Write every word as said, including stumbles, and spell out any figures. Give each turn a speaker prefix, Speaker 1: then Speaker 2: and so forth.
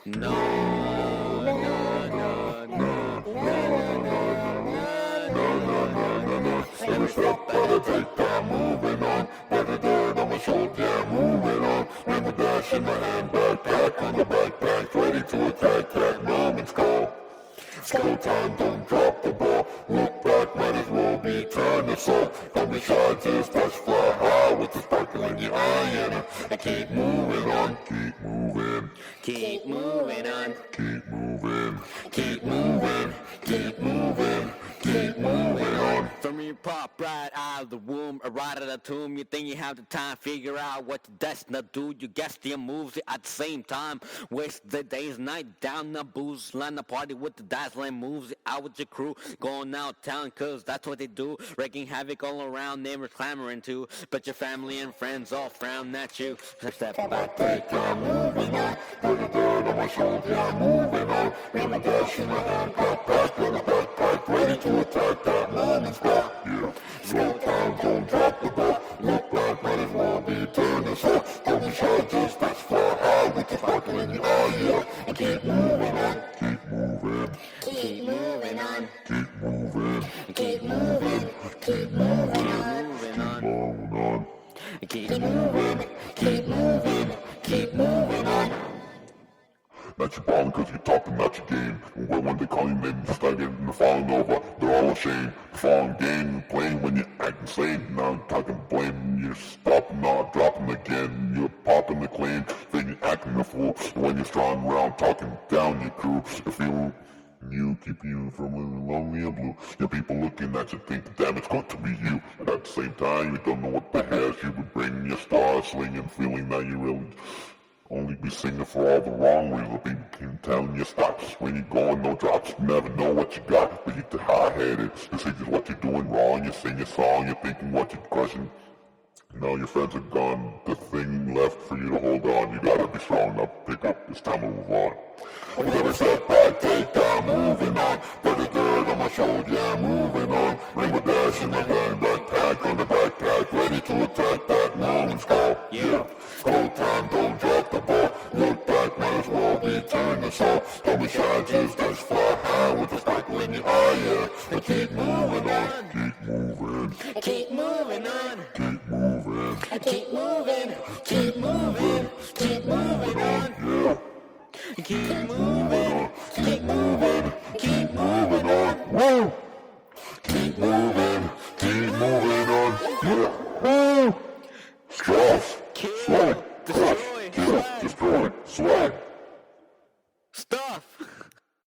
Speaker 1: No, no, no, no, no, no, no, no, no. Every step better take time, moving on. Better dirt on my shoulder, yeah, moving on. Remember dash in my hand, backpack on the backpack, ready to attack, that moment's call. It's go time, don't drop the ball. Look back, might as well be turned to soul. Don't be shy, just touch fly high with the sparkle in your eye, and, uh, and keep moving on, keep moving, keep moving on, keep moving, keep moving, keep moving, keep moving on. From your pop right out of the womb, or right out of the tomb, you think you have the time, figure out what the destined do. You guess your moves at the same time. Waste the day's night down the booze, land the party with the dazzling moves. Out with your crew, going out town, cause that's what they do. Wreaking havoc all around, neighbors clamoring too. But your family and friends all frown at you. Step, step back, take time, moving on. Put the dirt on my shoulder, I'm moving on. Remember dash in my hand, backpack on the backpack, ready to attack that moment's back. Yeah, slow time, don't drop the ball. Look back, might as well be turned aside. Don't be shy, just touch fly high with the sparkle in your eye, yeah. And keep moving on, keep moving, keep moving on, keep moving, keep moving, keep moving on, keep moving on, keep moving, keep moving, keep moving on. Not your ballin' cause you're talking about your game. And when, when they call you name, you start getting the falling over. They're all ashamed. The falling game, playing when you're acting insane. Now I'm talking blame. You're stopping, not dropping again. You're popping the claim, then you're acting a fool. And when you're strong around, talking down your crew. If you you keep you from living lonely and blue. Your people looking at you think, damn, it's got to be you. But at the same time, you don't know what the hell you would bring. Your star slinging, feeling that you really only be singing for all the wrong reasons. People keep telling you stop. When you're going, no drops. You never know what you got. But you're too high-headed. You say just what you're doing wrong. You sing your song. You're thinking what you're crushing. Now your friends are gone. The thing left for you to hold on. You gotta be strong enough to pick up. It's time to move on. I'm gonna step back, take time, moving on. Put the dirt on my shoulder, yeah, moving on. Rainbow dash in my hand, backpack on the backpack, ready to attack that moment's call. Yeah, go time, don't drop the ball. Look back, might as well be turned to soul. Don't be shy, just touch fly high with the sparkle in your eye, yeah. And keep moving on, keep moving, keep moving on, keep moving, keep moving, keep moving, keep moving on, yeah. Keep moving, keep moving, keep moving on, woo! Keep moving, keep moving on, yeah, woo! Stuff, swag, crush, kill, destroy, swag. Stuff!